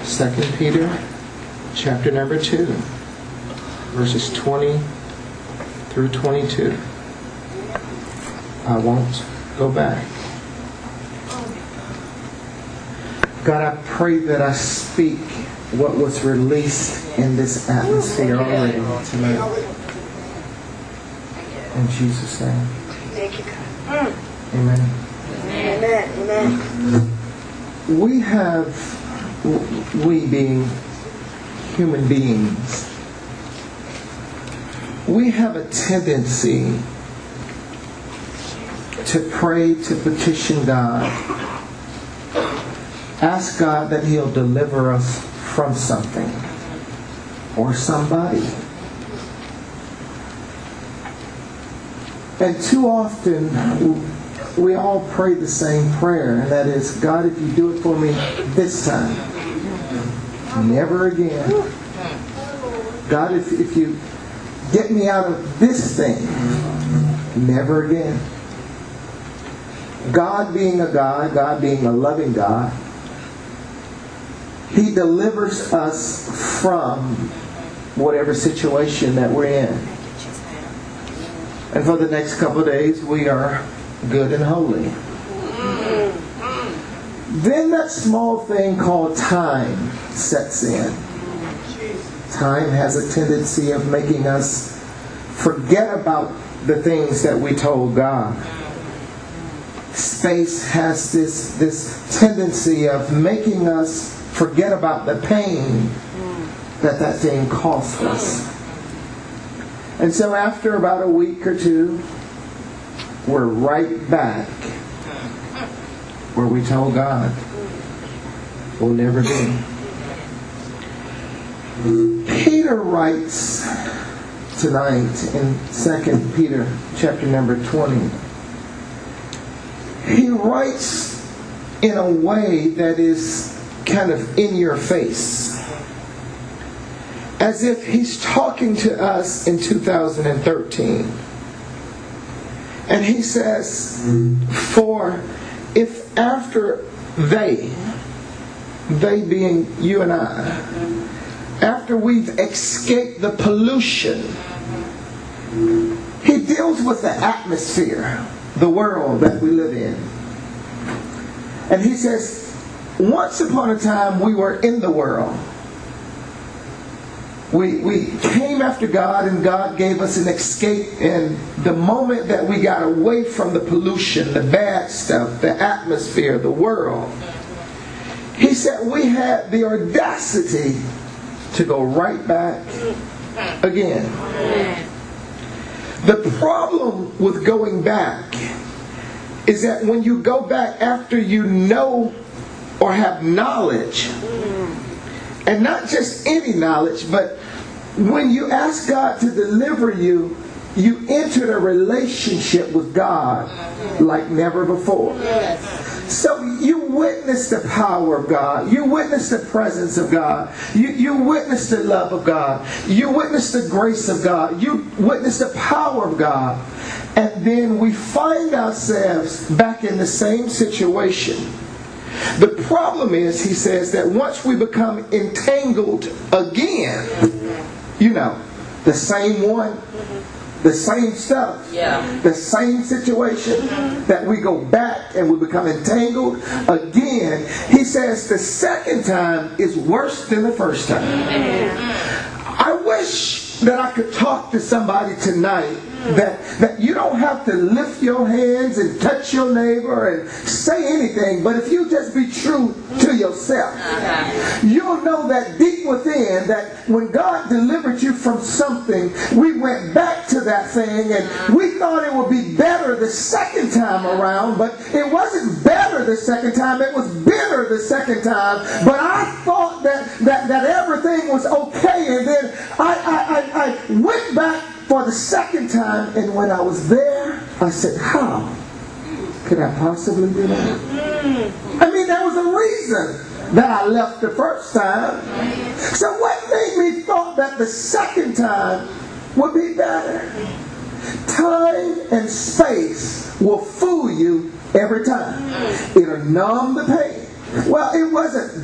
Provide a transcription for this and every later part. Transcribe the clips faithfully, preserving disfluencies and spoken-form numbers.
Second Peter, chapter number two, verses twenty through twenty-two. I won't go back. God, I pray that I speak what was released in this atmosphere already tonight. In Jesus' name. Thank you, God. Amen. Amen. Amen. We have, we being human beings, we have a tendency to pray, to petition God, ask God that He'll deliver us from something or somebody. And too often, we all pray the same prayer, and that is, God, if you do it for me this time, never again. God, if, if you get me out of this thing, never again. God being a God, God being a loving God, He delivers us from whatever situation that we're in. And for the next couple of days, we are good and holy. Then that small thing called time sets in. Time has a tendency of making us forget about the things that we told God. Space has this, this tendency of making us forget about the pain that that thing cost us. And so after about a week or two, we're right back where we told God we'll never be. Peter writes tonight in Second Peter chapter number twenty. He writes in a way that is kind of in your face, as if he's talking to us in two thousand thirteen. And he says, for if after they, they being you and I, after we've escaped the pollution, he deals with the atmosphere, the world that we live in. And he says, once upon a time we were in the world. We, we came after God, and God gave us an escape. And the moment that we got away from the pollution, the bad stuff, the atmosphere, the world, He said we had the audacity to go right back again. The problem with going back is that when you go back after you know or have knowledge, and not just any knowledge, but when you ask God to deliver you, you entered a relationship with God like never before. So you witness the power of God. You witness the presence of God. You, you witness the love of God. You witness the grace of God. You witness the power of God. And then we find ourselves back in the same situation. The problem is, he says, that once we become entangled again, you know, the same one, the same stuff, yeah. the same situation, that we go back and we become entangled again. He says the second time is worse than the first time. I wish that I could talk to somebody tonight that, that you don't have to lift your hands and touch your neighbor and say anything, but if you just be true to yourself, you'll know that deep within, that when God delivered you from something, we went back to that thing and we thought it would be better the second time around, but it wasn't better the second time, it was bitter the second time. But I thought that that, that everything was okay, and then I, I, I, I went back for the second time, and when I was there, I said, how could I possibly do that? I mean, there was a reason that I left the first time. So what made me thought that the second time would be better? Time and space will fool you every time. It'll numb the pain. Well, it wasn't that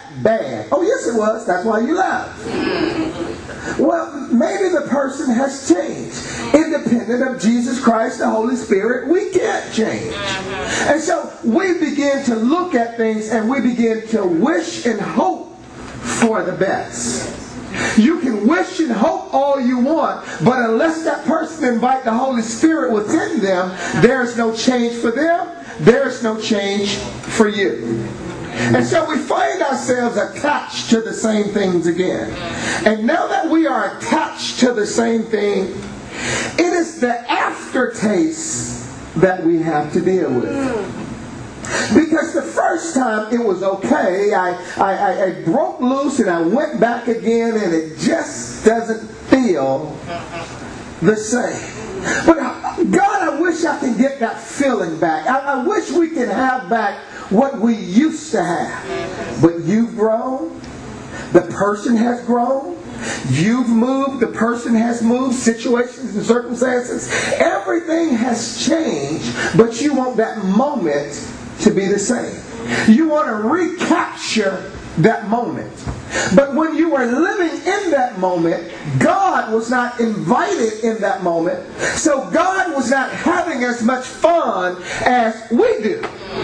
that bad. Oh, yes, it was. That's why you laughed. Well, maybe the person has changed. Independent of Jesus Christ, the Holy Spirit, we can't change. And so we begin to look at things and we begin to wish and hope for the best. You can wish and hope all you want, but unless that person invite the Holy Spirit within them, there's no change for them, there's no change for you. And so we find ourselves attached to the same things again. And now that we are attached to the same thing, it is the aftertaste that we have to deal with. Because the first time it was okay, I, I, I broke loose and I went back again and it just doesn't feel the same. But God, I wish I could get that feeling back. I, I wish we could have back what we used to have. But you've grown. The person has grown. You've moved. The person has moved. Situations and circumstances. Everything has changed. But you want that moment to be the same. You want to recapture that moment. But when you were living in that moment, God was not invited in that moment. So God was not having as much fun as we do.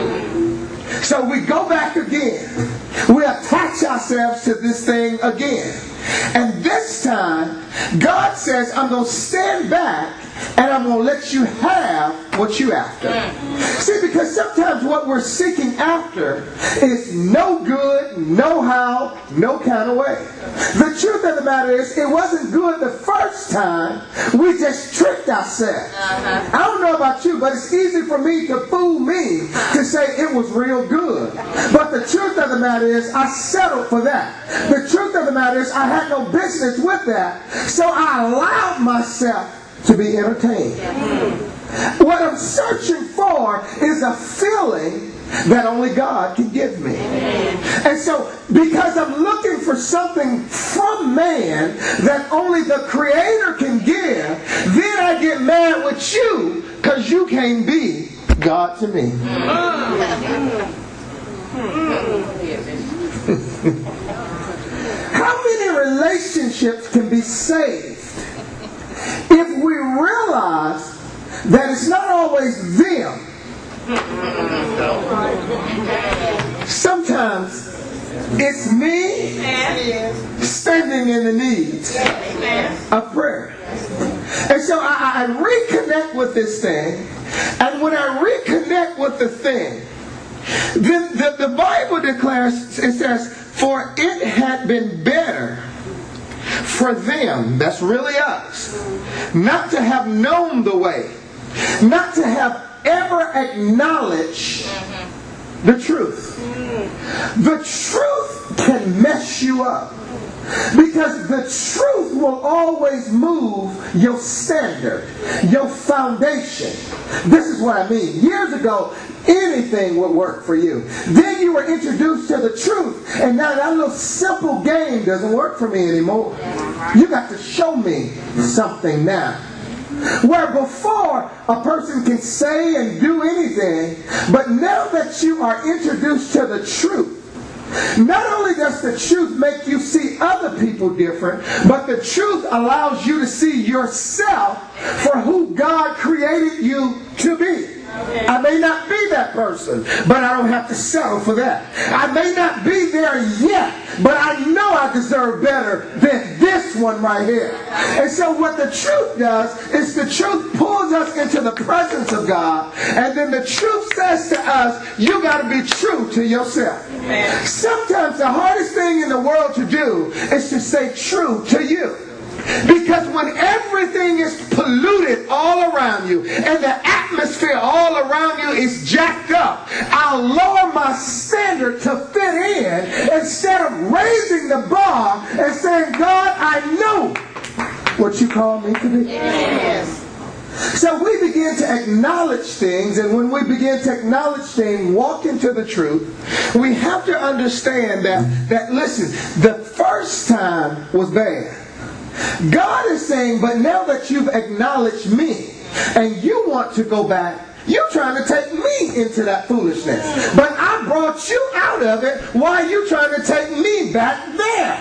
So we go back again. We attach ourselves to this thing again. And this time, God says, I'm going to stand back and I'm going to let you have what you after. See, because sometimes what we're seeking after is no good, no how, no kind of way. The truth of the matter is, it wasn't good the first time. We just tricked ourselves. Uh-huh. I don't know about you, but it's easy for me to fool me to say it was real good. But the truth of the matter is, I settled for that. The truth of the matter is, I had no business with that. So I allowed myself to be entertained. What I'm searching for is a feeling that only God can give me. And so, because I'm looking for something from man that only the Creator can give, then I get mad with you because you can't be God to me. How many relationships can be saved if we realize that it's not always them? Sometimes it's me standing in the need of prayer. And so I, I reconnect with this thing. And when I reconnect with the thing, then the, the Bible declares, it says, for it had been better for them, that's really us, not to have known the way, not to have ever acknowledged the truth. The truth can mess you up. Because the truth will always move your standard, your foundation. This is what I mean. Years ago, anything would work for you. Then you were introduced to the truth. And now that little simple game doesn't work for me anymore. You got to show me something now. Where before a person can say and do anything, but now that you are introduced to the truth, not only does the truth make you see other people different, but the truth allows you to see yourself for who God created you to be. I may not be that person, but I don't have to settle for that. I may not be there yet, but I know I deserve better than this one right here. And so what the truth does is the truth pulls us into the presence of God, and then the truth says to us, you got to be true to yourself. Amen. Sometimes the hardest thing in the world to do is to stay true to you. Because when everything is polluted all around you and the atmosphere all around you is jacked up, I'll lower my standard to fit in instead of raising the bar and saying, God, I know what you call me to be. Yes. So we begin to acknowledge things, and when we begin to acknowledge things, walk into the truth, we have to understand that, that listen, the first time was bad. God is saying, but now that you've acknowledged me and you want to go back, you're trying to take me into that foolishness. But I brought you out of it. Why are you trying to take me back there.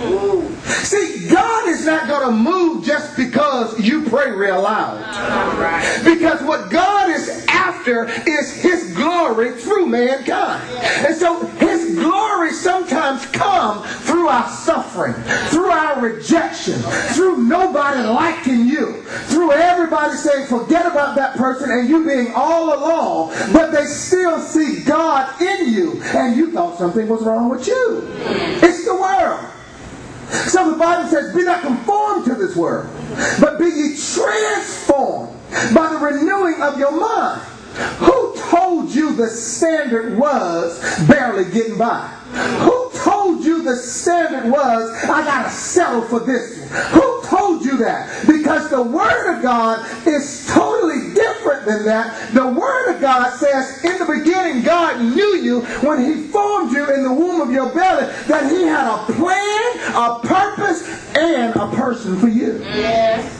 See, God is not going to move just because you pray real loud. Because what God is after is His glory through mankind. And so His glory sometimes comes through our suffering, through our rejection, through nobody liking you, through everybody saying forget about that person and you being all alone, but they still see God in you and you thought something was wrong with you. It's the world. So the Bible says, be not conformed to this world, but be ye transformed by the renewing of your mind. Who told you the standard was barely getting by? Who told you the standard was, I gotta settle for this one? Who told you that? Because the Word of God is totally different than that. The Word of God says, in the beginning, God knew you when He formed you in the womb of your belly, that He had a plan, a purpose, and a person for you. Yes.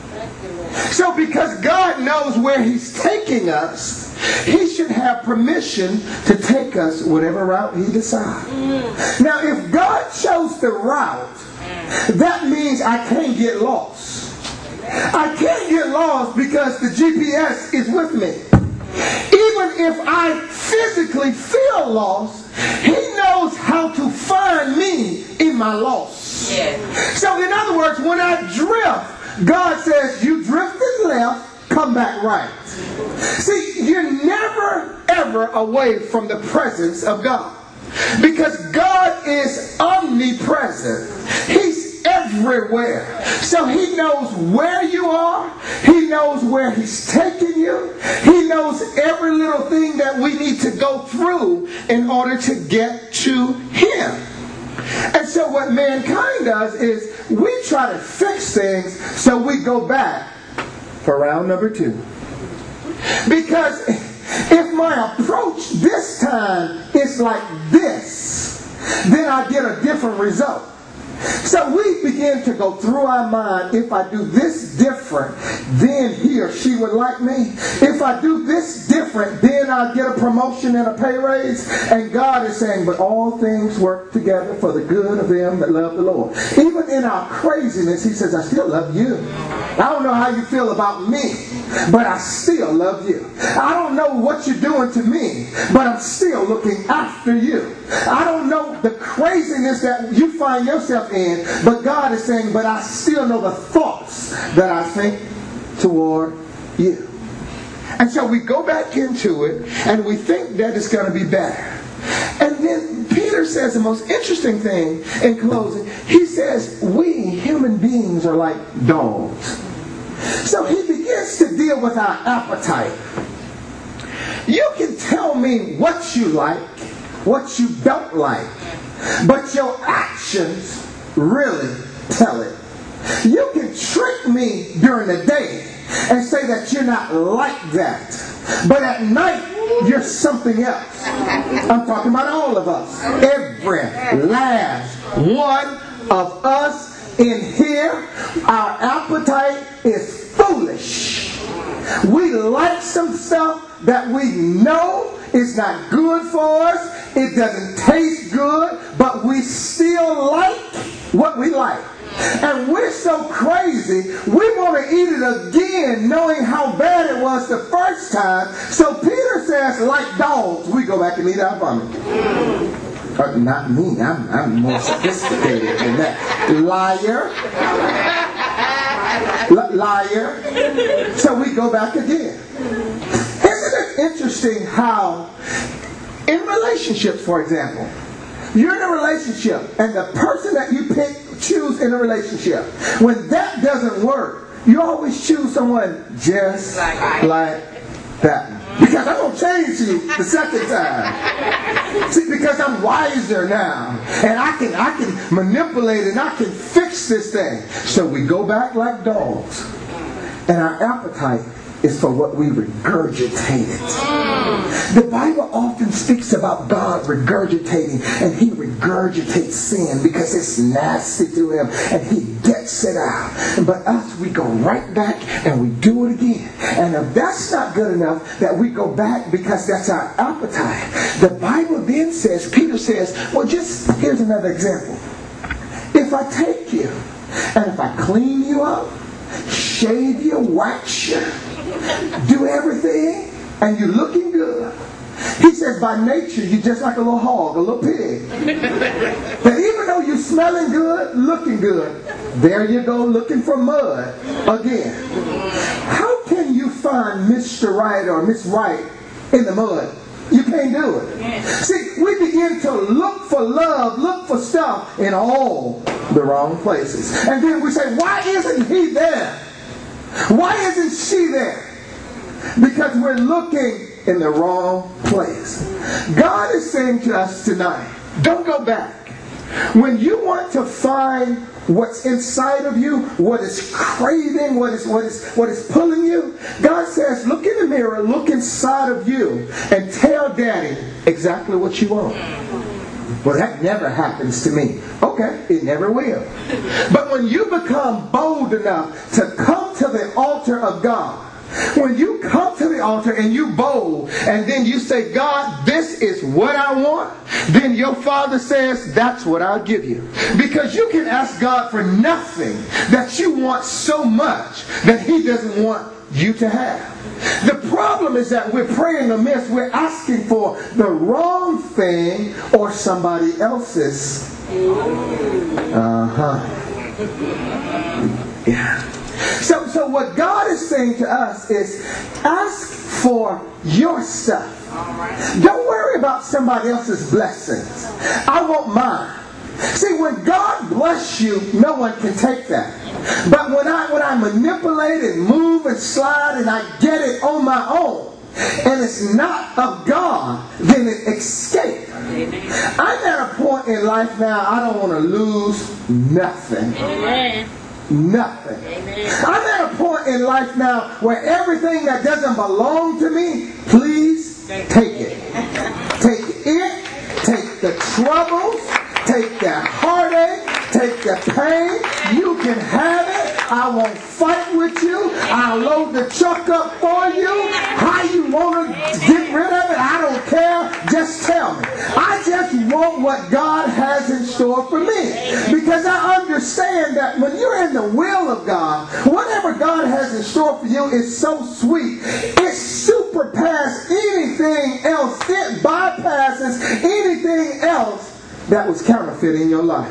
So because God knows where He's taking us, He should have permission to take us whatever route He decides. Mm. Now, if God chose the route, that means I can't get lost. I can't get lost because the G P S is with me. Even if I physically feel lost, He knows how to find me in my loss. Yes. So in other words, when I drift, God says, you drifted left, come back right. See, you're never, ever away from the presence of God. Because God is omnipresent. He's everywhere. So He knows where you are. He knows where He's taking you. He knows every little thing that we need to go through in order to get to Him. And so what mankind does is we try to fix things so we go back for round number two. Because if my approach this time is like this, then I get a different result. So we begin to go through our mind, if I do this different, then he or she would like me. If I do this different, then I'll get a promotion and a pay raise. And God is saying, but all things work together for the good of them that love the Lord. Even in our craziness, He says, I still love you. I don't know how you feel about me, but I still love you. I don't know what you're doing to me, but I'm still looking after you. I don't know the craziness that you find yourself in, but God is saying, but I still know the thoughts that I think toward you. And so we go back into it and we think that it's going to be better. And then Peter says the most interesting thing in closing. He says, we human beings are like dogs. So he begins to deal with our appetite. You can tell me what you like, what you don't like, but your actions really tell it. You can trick me during the day and say that you're not like that, but at night you're something else. I'm talking about all of us. Every last one of us in here, our appetite is foolish. We like some stuff that we know is not good for us. It doesn't taste good, but we still like what we like. And we're so crazy, we want to eat it again knowing how bad it was the first time. So Peter says, like dogs, we go back and eat our vomit. Uh, not me, I'm, I'm more sophisticated than that. Liar. L- liar. So we go back again. Isn't it interesting how in relationships, for example, you're in a relationship and the person that you pick, choose in a relationship, when that doesn't work, you always choose someone just like, like that. Because I'm going to change you the second time. See, because I'm wiser now. And I can I can manipulate and I can fix this thing. So we go back like dogs. And our appetite is for what we regurgitated. The Bible often speaks about God regurgitating, and he regurgitates sin because it's nasty to him and he gets it out. But us, we go right back and we do it again. And if that's not good enough, that we go back because that's our appetite. The Bible then says, Peter says, well, just here's another example. If I take you and if I clean you up, shave you, wax you, do everything, and you're looking good. He says by nature you're just like a little hog, a little pig. But even though you're smelling good, looking good, there you go looking for mud again. How can you find Mister Right or Miss Right in the mud? You can't do it. See, we begin to look for love, look for stuff in all the wrong places. And then we say, why isn't he there? Why isn't she there? Because we're looking in the wrong place. God is saying to us tonight, don't go back. When you want to find what's inside of you, what is craving, what is what is what is pulling you, God says, look in the mirror, look inside of you, and tell Daddy exactly what you want. Well, that never happens to me. Okay, it never will. But when you become bold enough to come to the altar of God, when you come to the altar and you bold, and then you say, God, this is what I want, then your Father says, that's what I'll give you. Because you can ask God for nothing that you want so much that he doesn't want you to have. The problem is that we're praying amiss. We're asking for the wrong thing or somebody else's. Uh-huh. Yeah. So, so what God is saying to us is ask for your stuff. Don't worry about somebody else's blessings. I want mine. See, when God bless you, no one can take that. But when I when I manipulate and move and slide and I get it on my own, and it's not of God, then it escapes. I'm at a point in life now, I don't want to lose nothing. Amen. Nothing. Amen. I'm at a point in life now where everything that doesn't belong to me, please take it. Take it. Take the troubles. Take the heartache. Take the pain. You can have it. I won't fight with you. I'll load the truck up for you. How you want to get rid of it, I don't care. Just tell me. I just want what God has in store for me. Because I understand that when you're in the will of God, whatever God has in store for you is so sweet. It surpasses anything else. It bypasses anything else that was counterfeit in your life.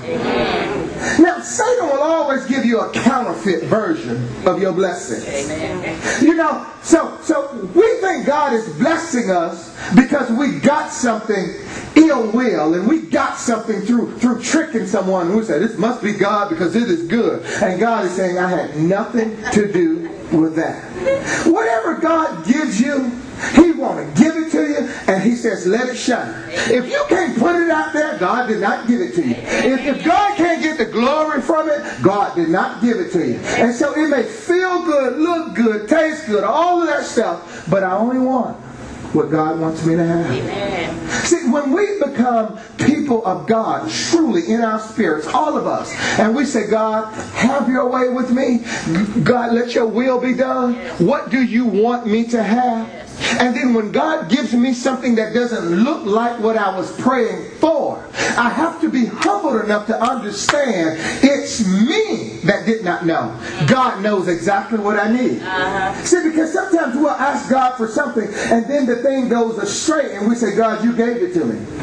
Amen. Now, Satan will always give you a counterfeit version of your blessings. Amen. You know, so so we think God is blessing us because we got something ill will, and we got something through through tricking someone who said, this must be God because it is good. And God is saying, I had nothing to do with that. Whatever God gives you, he want to give it to you, and he says, let it shine. If you can't put it out there, God did not give it to you. If, if God can't get the glory from it, God did not give it to you. And so it may feel good, look good, taste good, all of that stuff, but I only want what God wants me to have. Amen. See, when we become people of God, truly in our spirits, all of us, and we say, God, have your way with me. God, let your will be done. What do you want me to have? And then when God gives me something that doesn't look like what I was praying for, I have to be humble enough to understand it's me that did not know. God knows exactly what I need. Uh-huh. See, because sometimes we'll ask God for something and then the thing goes astray and we say, God, you gave it to me.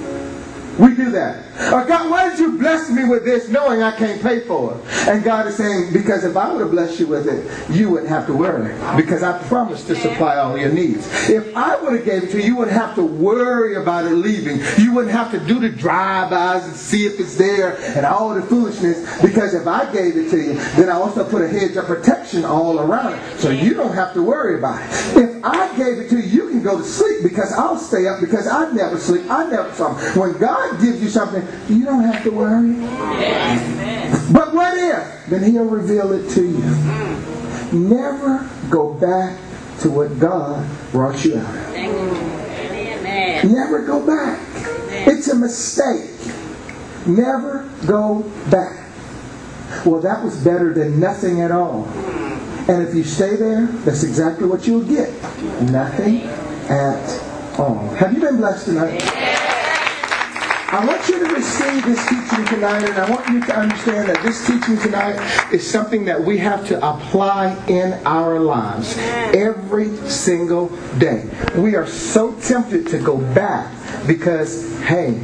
We do that. Or God, why did you bless me with this knowing I can't pay for it? And God is saying, because if I would have blessed you with it, you wouldn't have to worry. Because I promised to supply all your needs. If I would have gave it to you, you wouldn't have to worry about it leaving. You wouldn't have to do the drive-bys and see if it's there and all the foolishness. Because if I gave it to you, then I also put a hedge of protection all around it. So you don't have to worry about it. If I gave it to you, you can go to sleep because I'll stay up because I never sleep. I never sleep. When God gives you something, you don't have to worry. Yes. But what if? Then he'll reveal it to you. Never go back to what God brought you out of. Amen. Never go back. It's a mistake. Never go back. Well, that was better than nothing at all. And if you stay there, that's exactly what you'll get. Nothing at all. Have you been blessed tonight? I want you to receive this teaching tonight, and I want you to understand that this teaching tonight is something that we have to apply in our lives every single day. We are so tempted to go back because, hey,